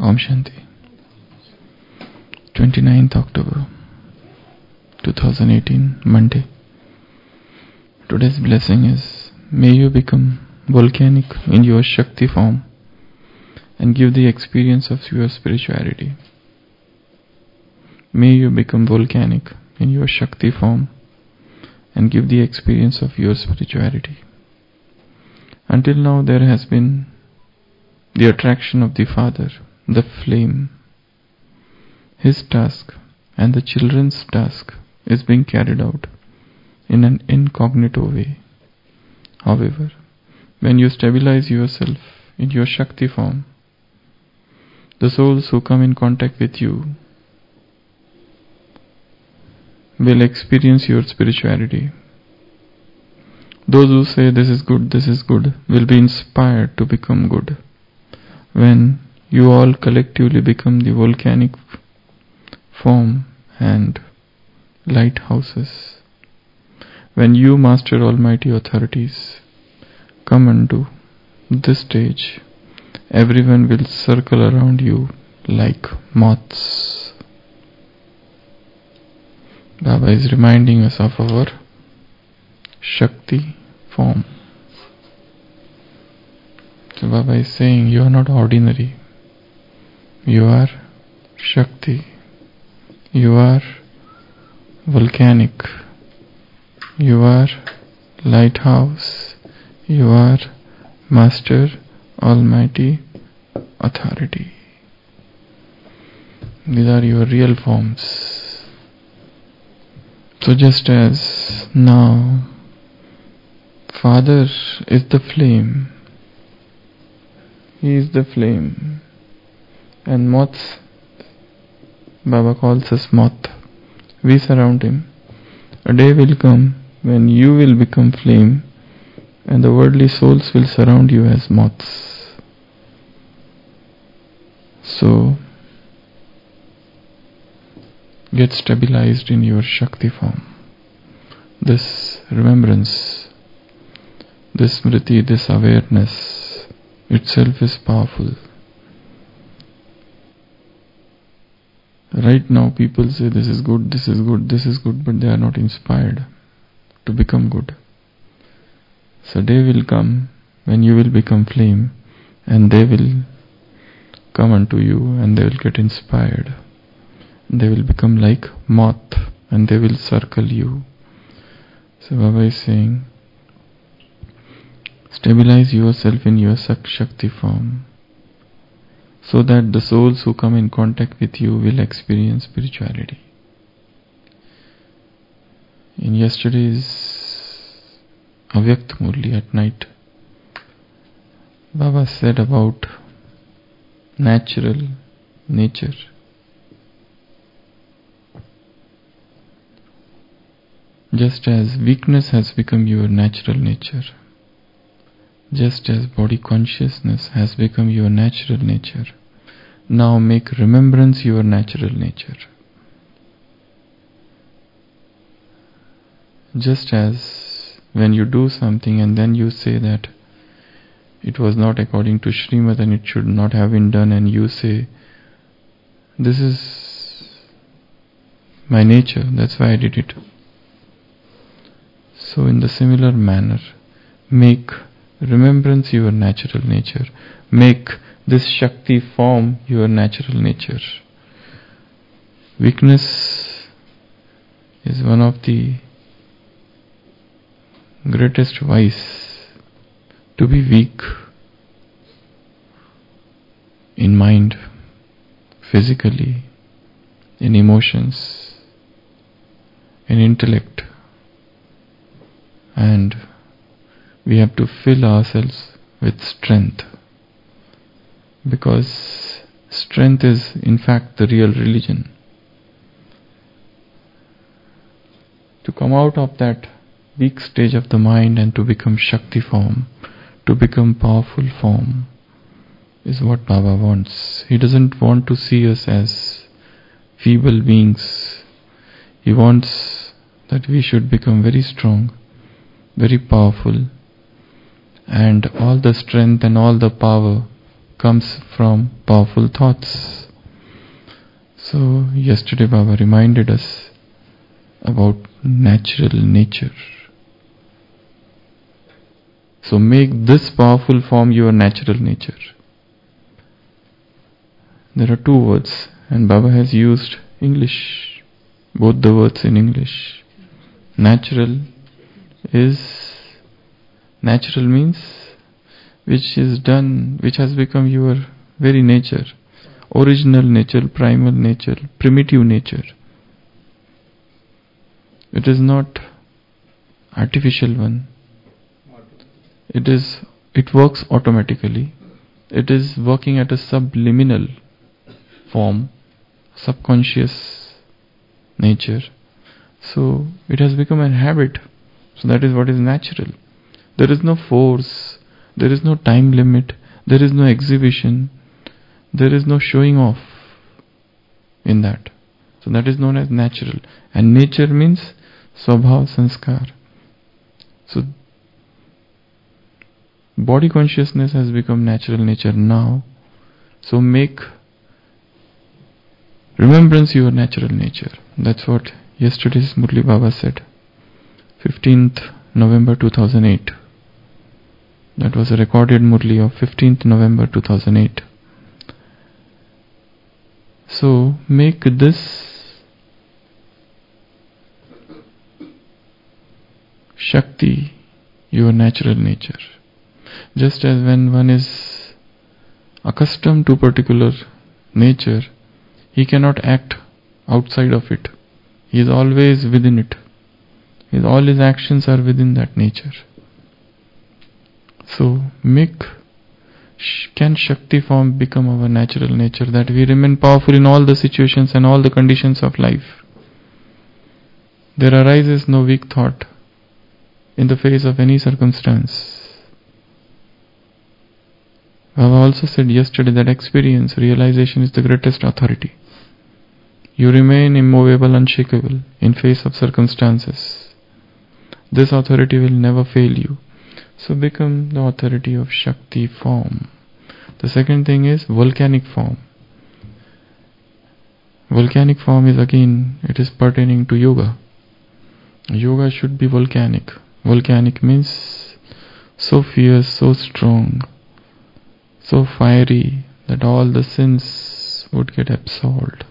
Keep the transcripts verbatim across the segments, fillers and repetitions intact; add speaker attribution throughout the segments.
Speaker 1: Om Shanti. twenty-ninth October twenty eighteen, Monday. Today's blessing is, may you become volcanic in your Shakti form and give the experience of your spirituality. May you become volcanic in your Shakti form and give the experience of your spirituality. Until now there has been the attraction of the Father, the flame. His task and the children's task is being carried out in an incognito way. However, when you stabilize yourself in your Shakti form, the souls who come in contact with you will experience your spirituality. Those who say this is good, this is good, will be inspired to become good. When you all collectively become the volcanic form and lighthouses, when you master almighty authorities come unto this stage, everyone will circle around you like moths. Baba is reminding us of our Shakti form. So Baba is saying, you are not ordinary. You are Shakti. You are volcanic. You are lighthouse. You are Master Almighty Authority. These are your real forms. So just as now Father is the flame, He is the flame, and moths, Baba calls us moth, we surround Him. A day will come when you will become flame and the worldly souls will surround you as moths. So, get stabilized in your Shakti form. This remembrance, this smriti, this awareness itself is powerful. Right now people say this is good, this is good, this is good, but they are not inspired to become good. So day will come when you will become flame and they will come unto you and they will get inspired. They will become like moth and they will circle you. So Baba is saying, stabilize yourself in your Shakti form so that the souls who come in contact with you will experience spirituality. In yesterday's Avyakt Murli at night, Baba said about natural nature. Just as weakness has become your natural nature, just as body consciousness has become your natural nature, now make remembrance your natural nature. Just as when you do something and then you say that it was not according to Srimad and it should not have been done, and you say, this is my nature, that's why I did it. So in the similar manner, make remembrance your natural nature. Make this Shakti form your natural nature. Weakness is one of the greatest vice. To be weak in mind, physically, in emotions, in intellect, and we have to fill ourselves with strength, because strength is in fact the real religion. To come out of that weak stage of the mind and to become Shakti form, to become powerful form, is what Baba wants. He doesn't want to see us as feeble beings. He wants that we should become very strong, very powerful, and all the strength and all the power comes from powerful thoughts. So yesterday Baba reminded us about natural nature. So make this powerful form your natural nature. There are two words, and Baba has used English, both the words in English. Natural is, natural means which is done, which has become your very nature, original nature, primal nature, primitive nature. It is not artificial one. It is, it works automatically. It is working at a subliminal form, subconscious nature. So it has become a habit. So that is what is natural. There is no force, there is no time limit, there is no exhibition, there is no showing off in that. So that is known as natural. And nature means Swabhav Sanskar. So body consciousness has become natural nature now. So make remembrance your natural nature. That's what yesterday's Murli Baba said. fifteenth November two thousand eight. That was a recorded Murli of fifteenth November two thousand eight. So make this Shakti your natural nature. Just as when one is accustomed to particular nature, he cannot act outside of it. He is always within it. His, all his actions are within that nature. So make, can Shakti form become our natural nature, that we remain powerful in all the situations and all the conditions of life. There arises no weak thought in the face of any circumstance. Baba also said yesterday that experience, realization is the greatest authority. You remain immovable, unshakable in face of circumstances. This authority will never fail you. So become the authority of Shakti form. The second thing is volcanic form. Volcanic form is again, it is pertaining to yoga. Yoga should be volcanic. Volcanic means so fierce, so strong, so fiery that all the sins would get absolved.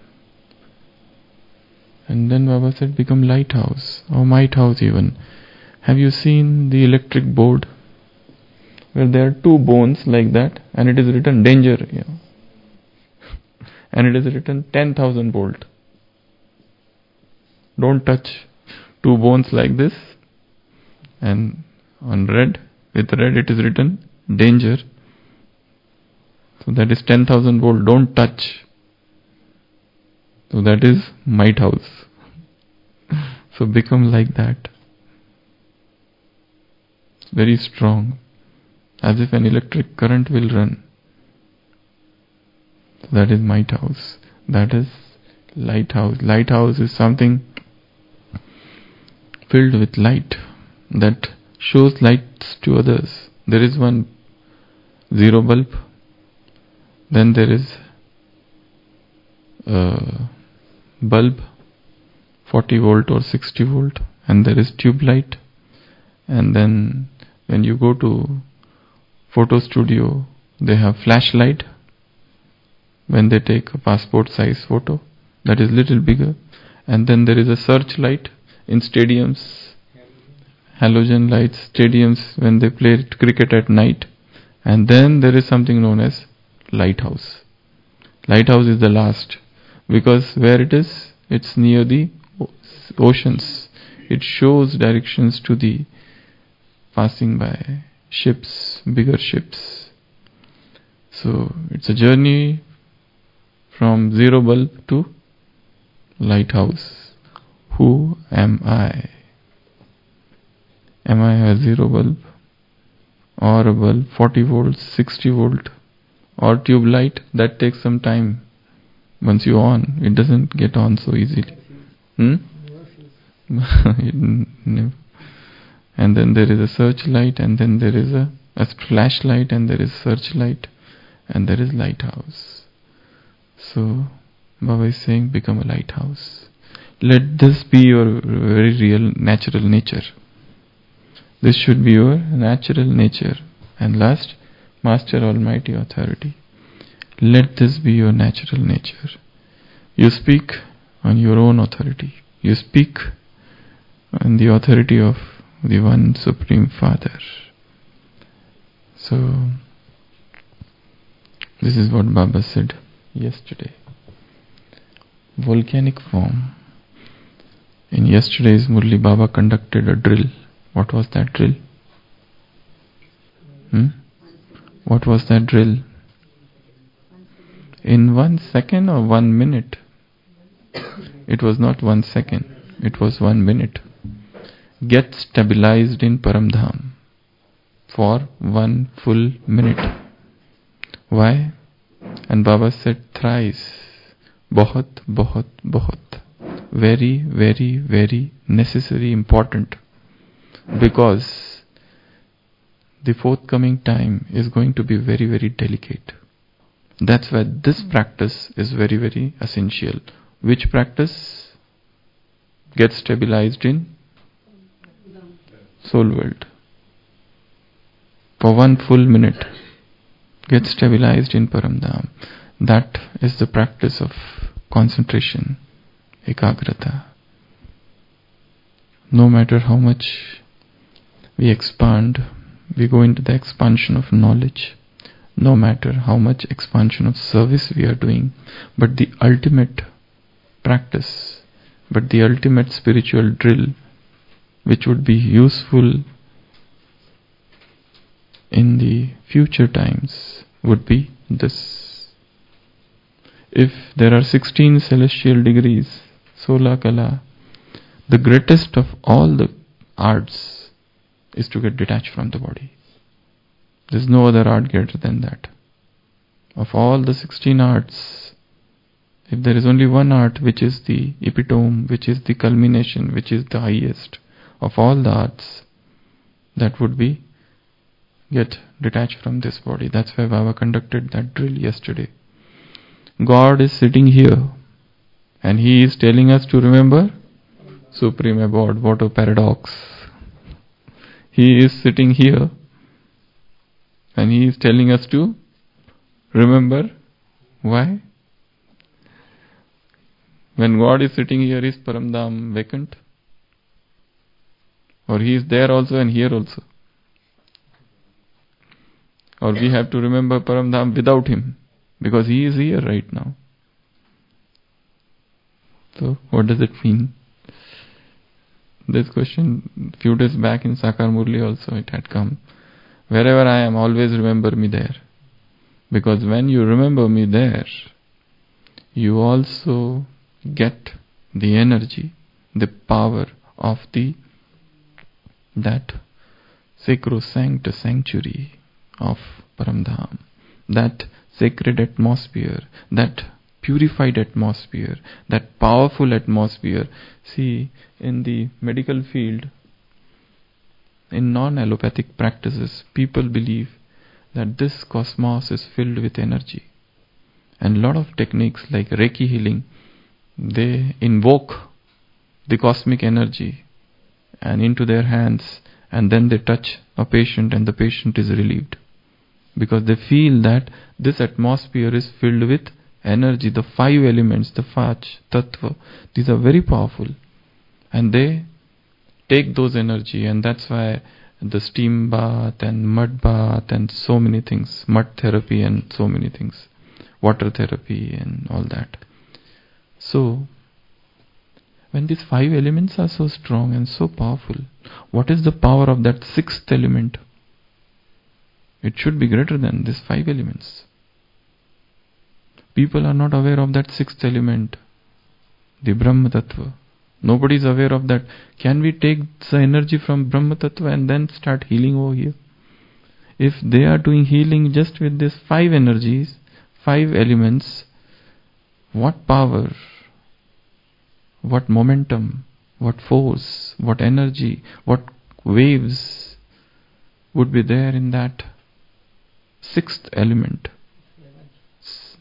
Speaker 1: And then Baba said become lighthouse or might house even. Have you seen the electric board where there are two bones like that and it is written danger, you know, and it is written ten thousand volt. Don't touch. Two bones like this, and on red, with red it is written danger. So that is ten thousand volt, don't touch. So that is might house. So become like that. Very strong, as if an electric current will run. So that is might house. That is lighthouse. Lighthouse is something filled with light that shows lights to others. There is one zero bulb, then there is a bulb forty volt or sixty volt, and there is tube light, and then when you go to photo studio they have flashlight when they take a passport size photo, that is little bigger, and then there is a searchlight in stadiums, halogen lights, stadiums when they play cricket at night, and then there is something known as lighthouse. Lighthouse is the last, because where it is, it's near the oceans. It shows directions to the passing by ships, bigger ships. So it's a journey from zero bulb to lighthouse. Who am I? Am I a zero bulb or a bulb forty volts, sixty volt or tube light? That takes some time. Once you on, it doesn't get on so easily. Hmm? And then there is a searchlight, and then there is a, a flashlight, and there is searchlight, and there is lighthouse. So Baba is saying, become a lighthouse. Let this be your very real natural nature. This should be your natural nature. And last, Master Almighty Authority. Let this be your natural nature. You speak on your own authority. You speak on the authority of the one Supreme Father. So, this is what Baba said yesterday. Volcanic form. In yesterday's Murli, Baba conducted a drill. What was that drill? Hmm? What was that drill? In one second or one minute? It was not one second. It was one minute. Get stabilized in Paramdham for one full minute. Why? And Baba said thrice. Bahut, bahut, bahut. Very, very, very necessary, important. Because the forthcoming time is going to be very, very delicate. That's why this practice is very, very essential. Which practice? Get stabilized in soul world. For one full minute, get stabilized in Paramdham. That is the practice of concentration, ekagrata. No matter how much we expand, we go into the expansion of knowledge. No matter how much expansion of service we are doing, but the ultimate practice, but the ultimate spiritual drill, which would be useful in the future times, would be this. If there are sixteen celestial degrees, Sola Kala, the greatest of all the arts is to get detached from the body. There is no other art greater than that. Of all the sixteen arts, if there is only one art which is the epitome, which is the culmination, which is the highest of all the arts, that would be get detached from this body. That's why Baba conducted that drill yesterday. God is sitting here and He is telling us to remember Supreme Abode. What a paradox. He is sitting here and He is telling us to remember. Why? When God is sitting here, is Paramdham vacant? Or He is there also and here also? Or we have to remember Paramdham without Him, because He is here right now. So, what does it mean? This question, few days back in Sakar Murli also it had come. Wherever I am, always remember me there. Because when you remember me there, you also get the energy, the power of the that sacrosanct sanctuary of Paramdham, that sacred atmosphere, that purified atmosphere, that powerful atmosphere. See, in the medical field, in non-allopathic practices, people believe that this cosmos is filled with energy. And a lot of techniques like Reiki healing, they invoke the cosmic energy and into their hands, and then they touch a patient and the patient is relieved. Because they feel that this atmosphere is filled with energy, the five elements, the Fach, Tattva, these are very powerful. And they take those energy, and that's why the steam bath and mud bath and so many things, mud therapy and so many things, water therapy and all that. So, when these five elements are so strong and so powerful, what is the power of that sixth element? It should be greater than these five elements. People are not aware of that sixth element, the Brahma Tattva. Nobody is aware of that. Can we take the energy from Brahma Tattva and then start healing over here? If they are doing healing just with these five energies, five elements, what power, what momentum, what force, what energy, what waves would be there in that sixth element?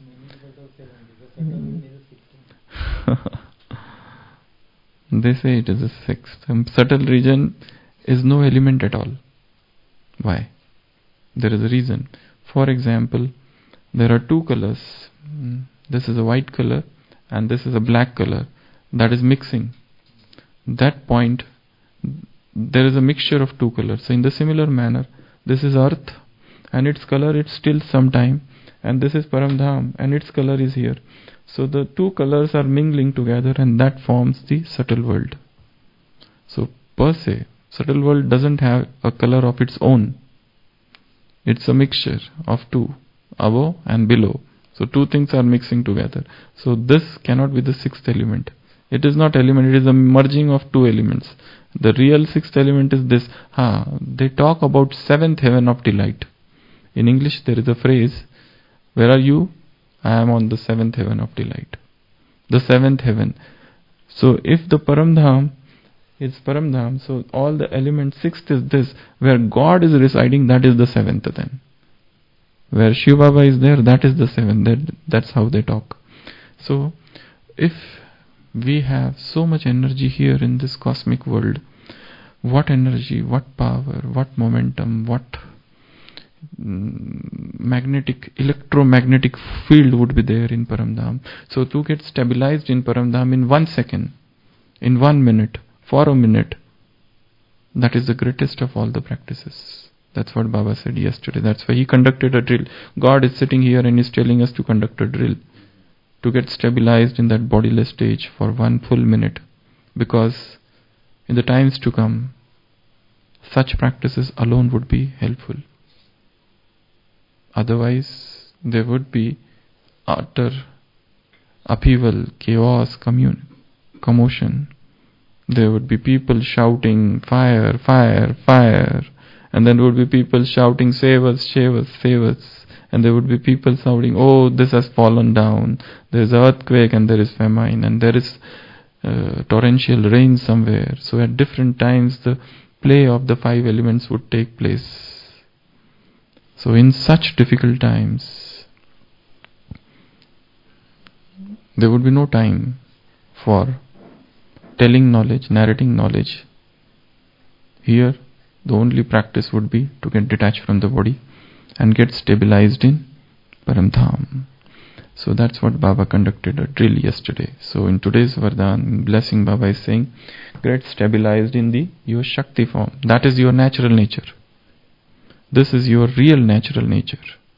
Speaker 1: They say it is a sixth. Um, subtle region is no element at all. Why? There is a reason. For example, there are two colors. This is a white color and this is a black color. That is mixing. That point, there is a mixture of two colors. So in the similar manner, this is earth and its color is still sometime, and this is Paramdham and its color is here. So the two colors are mingling together and that forms the subtle world. So per se, subtle world doesn't have a color of its own. It's a mixture of two, above and below. So two things are mixing together. So this cannot be the sixth element. It is not element, it is a merging of two elements. The real sixth element is this. Ha, they talk about seventh heaven of delight. In English there is a phrase, where are you? I am on the seventh heaven of delight. The seventh heaven. So if the Paramdham is Paramdham, so all the elements, sixth is this, where God is residing, that is the seventh then. Where Shiv Baba is there, that is the seventh. That, that's how they talk. So if we have so much energy here in this cosmic world, what energy, what power, what momentum, what magnetic, electromagnetic field would be there in Paramdham. So to get stabilized in Paramdham in one second, in one minute, for a minute, that is the greatest of all the practices. That's what Baba said yesterday. That's why he conducted a drill. God is sitting here and is telling us to conduct a drill, to get stabilized in that bodiless stage for one full minute. Because in the times to come, such practices alone would be helpful. Otherwise, there would be utter upheaval, chaos, commun- commotion. There would be people shouting, fire, fire, fire. And then there would be people shouting, save us, save us, save us. And there would be people shouting, oh, this has fallen down. There is earthquake and there is famine and there is uh, torrential rain somewhere. So at different times the play of the five elements would take place. So in such difficult times, there would be no time for telling knowledge, narrating knowledge. Here, the only practice would be to get detached from the body and get stabilized in Paramdham. So that's what Baba conducted a drill yesterday. So in today's Vardhan, blessing, Baba is saying, get stabilized in the your Shakti form. That is your natural nature. This is your real natural nature.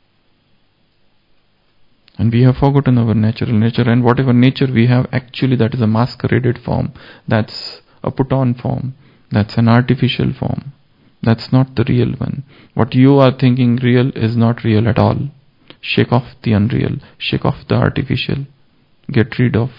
Speaker 1: And we have forgotten our natural nature, and whatever nature we have, actually that is a masqueraded form. That's a put-on form. That's an artificial form. That's not the real one. What you are thinking real is not real at all. Shake off the unreal. Shake off the artificial. Get rid of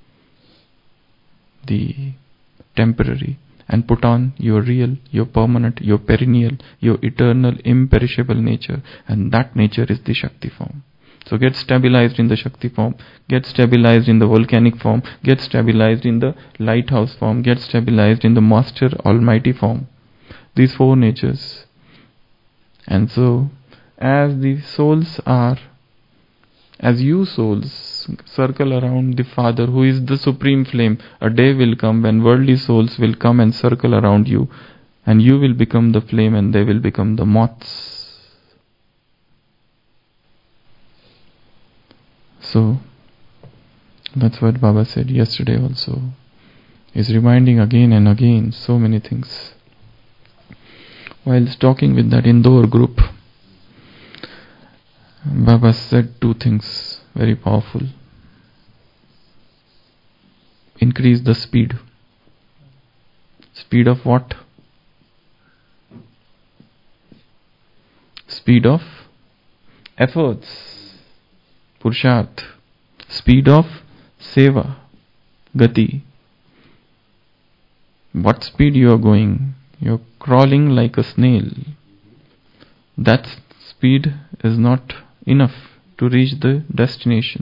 Speaker 1: the temporary and put on your real, your permanent, your perennial, your eternal, imperishable nature. And that nature is the Shakti form. So get stabilized in the Shakti form, get stabilized in the volcanic form, get stabilized in the lighthouse form, get stabilized in the Master Almighty form. These four natures. And so, as the souls are, as you souls circle around the Father who is the supreme flame, a day will come when worldly souls will come and circle around you, and you will become the flame and they will become the moths. So, that's what Baba said yesterday also. He's reminding again and again so many things. Whilst talking with that Indore group, Baba said two things very powerful. Increase the speed. Speed of what? Speed of efforts. Purusharth. Speed of seva. Gati. What speed you are going? You are crawling like a snail. That speed is not enough to reach the destination.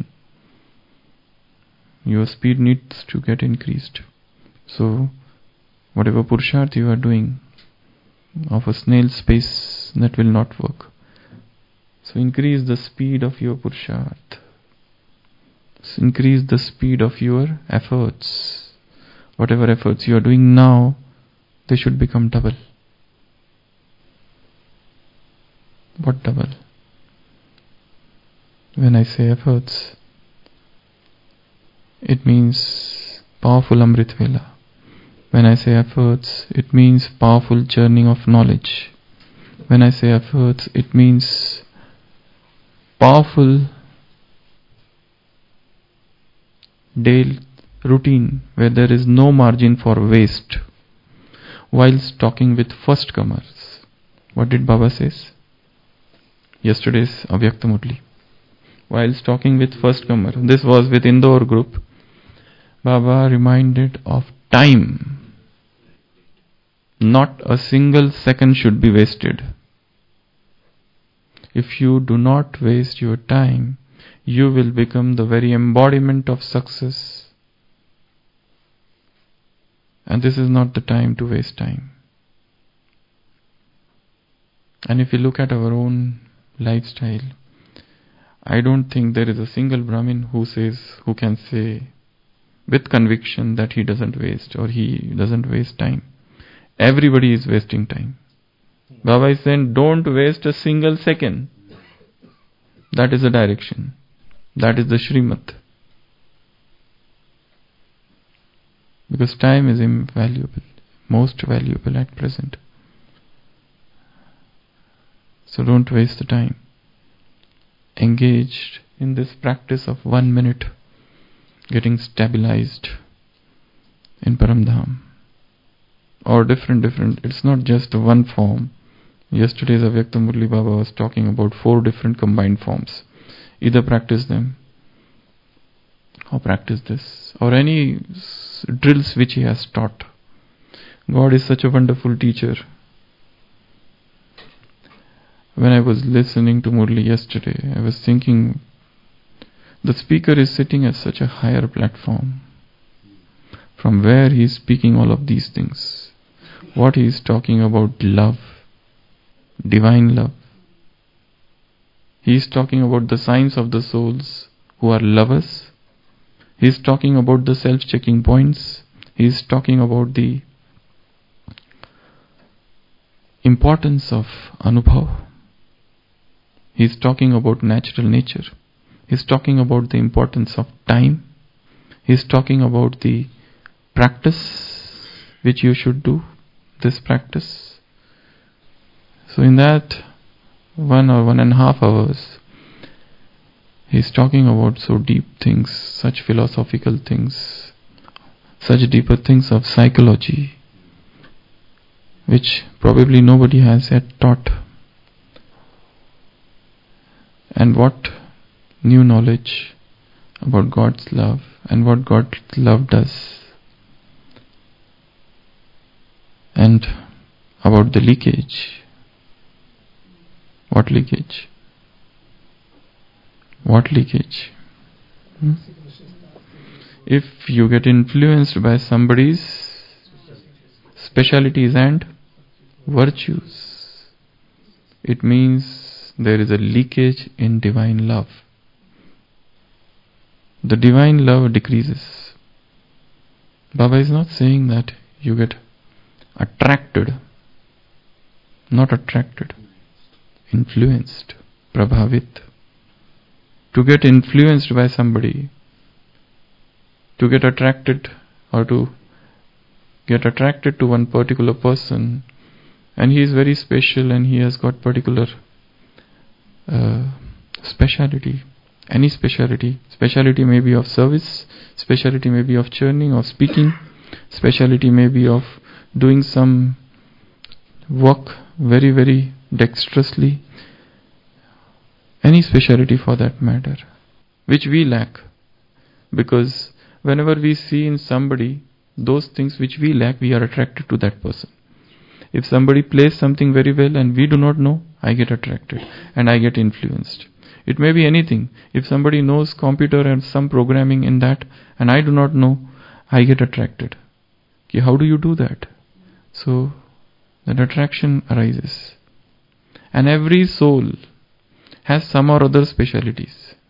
Speaker 1: Your speed needs to get increased. So, whatever Purusharth you are doing, of a snail's pace, that will not work. So increase the speed of your Purusharth. So increase the speed of your efforts. Whatever efforts you are doing now, they should become double. What double? When I say efforts, it means powerful Amrit Vela. When I say efforts, it means powerful churning of knowledge. When I say efforts, it means powerful daily routine where there is no margin for waste. Whilst talking with first comers, what did Baba says? Yesterday's Avyakta Murli. Whilst talking with first comer, this was with Indore group, Baba reminded of time. Not a single second should be wasted. If you do not waste your time, you will become the very embodiment of success. And this is not the time to waste time. And if you look at our own lifestyle, I don't think there is a single Brahmin who says, who can say with conviction that he doesn't waste or he doesn't waste time. Everybody is wasting time. Baba is saying, don't waste a single second. That is the direction. That is the Srimad. Because time is invaluable, most valuable at present. So don't waste the time. Engaged in this practice of one minute, getting stabilized in Paramdham. Or different, different. It's not just one form. Yesterday's Avyakta Murli Baba was talking about four different combined forms. Either practice them, or practice this, or any drills which he has taught. God is such a wonderful teacher. When I was listening to Murli yesterday, I was thinking, the speaker is sitting at such a higher platform, from where he is speaking all of these things. What he is talking about, love, divine love. He is talking about the signs of the souls who are lovers. He is talking about the self-checking points. He is talking about the importance of Anubhav. He is talking about natural nature. He is talking about the importance of time. He is talking about the practice which you should do, this practice. So in that one or one and a half hours, he is talking about so deep things, such philosophical things, such deeper things of psychology, which probably nobody has yet taught. And what new knowledge about God's love and what God's love does. And about the leakage. What leakage? What leakage? Hmm? If you get influenced by somebody's specialities and virtues, it means there is a leakage in divine love. The divine love decreases. Baba is not saying that you get attracted, not attracted, influenced, prabhavit. To get influenced by somebody, to get attracted or to get attracted to one particular person, and he is very special and he has got particular uh, speciality. Any speciality. Speciality may be of service, speciality may be of churning, of speaking, speciality may be of doing some work very, very dexterously. Any speciality for that matter, which we lack. Because whenever we see in somebody those things which we lack, we are attracted to that person. If somebody plays something very well and we do not know, I get attracted and I get influenced. It may be anything. If somebody knows computer and some programming in that and I do not know, I get attracted. Okay, how do you do that? So that attraction arises. And every soul has some or other specialities.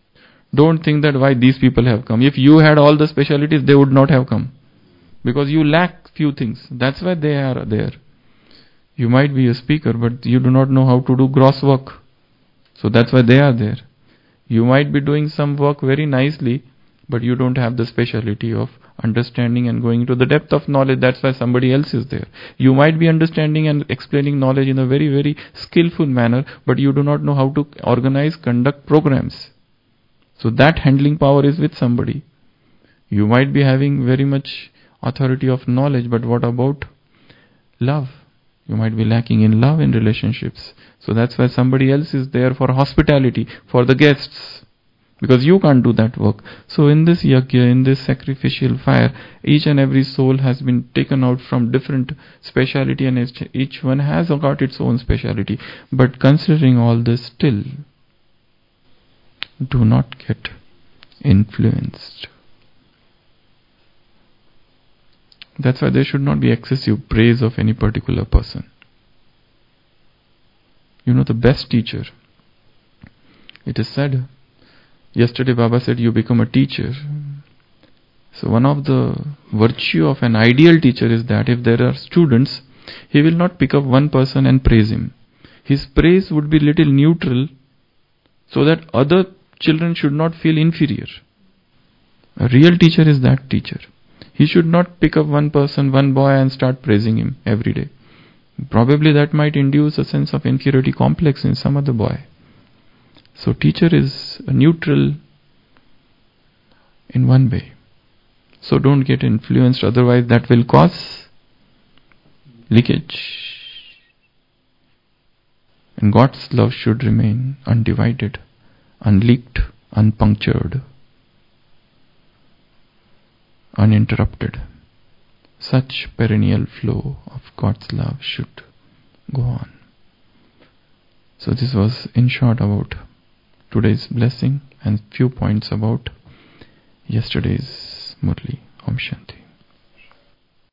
Speaker 1: Don't think that why these people have come. If you had all the specialities, they would not have come. Because you lack few things. That's why they are there. You might be a speaker, but you do not know how to do gross work. So that's why they are there. You might be doing some work very nicely, but you don't have the speciality of understanding and going to the depth of knowledge. That's why somebody else is there. You might be understanding and explaining knowledge in a very, very skillful manner, but you do not know how to organize, conduct programs. So that handling power is with somebody. You might be having very much authority of knowledge, but what about love? You might be lacking in love in relationships. So that's why somebody else is there for hospitality, for the guests. Because you can't do that work. So in this yajna, in this sacrificial fire, each and every soul has been taken out from different speciality, and each one has got its own speciality. But considering all this, still, do not get influenced. That's why there should not be excessive praise of any particular person. You know, the best teacher, it is said, yesterday Baba said you become a teacher. So one of the virtue of an ideal teacher is that if there are students, he will not pick up one person and praise him. His praise would be little neutral, so that other children should not feel inferior. A real teacher is that teacher. He should not pick up one person, one boy, and start praising him every day. Probably that might induce a sense of inferiority complex in some other boy. So teacher is a neutral in one way. So don't get influenced, otherwise that will cause leakage. And God's love should remain undivided, unleaked, unpunctured, uninterrupted. Such perennial flow of God's love should go on. So this was in short about today's blessing and few points about yesterday's Murli. Om Shanti.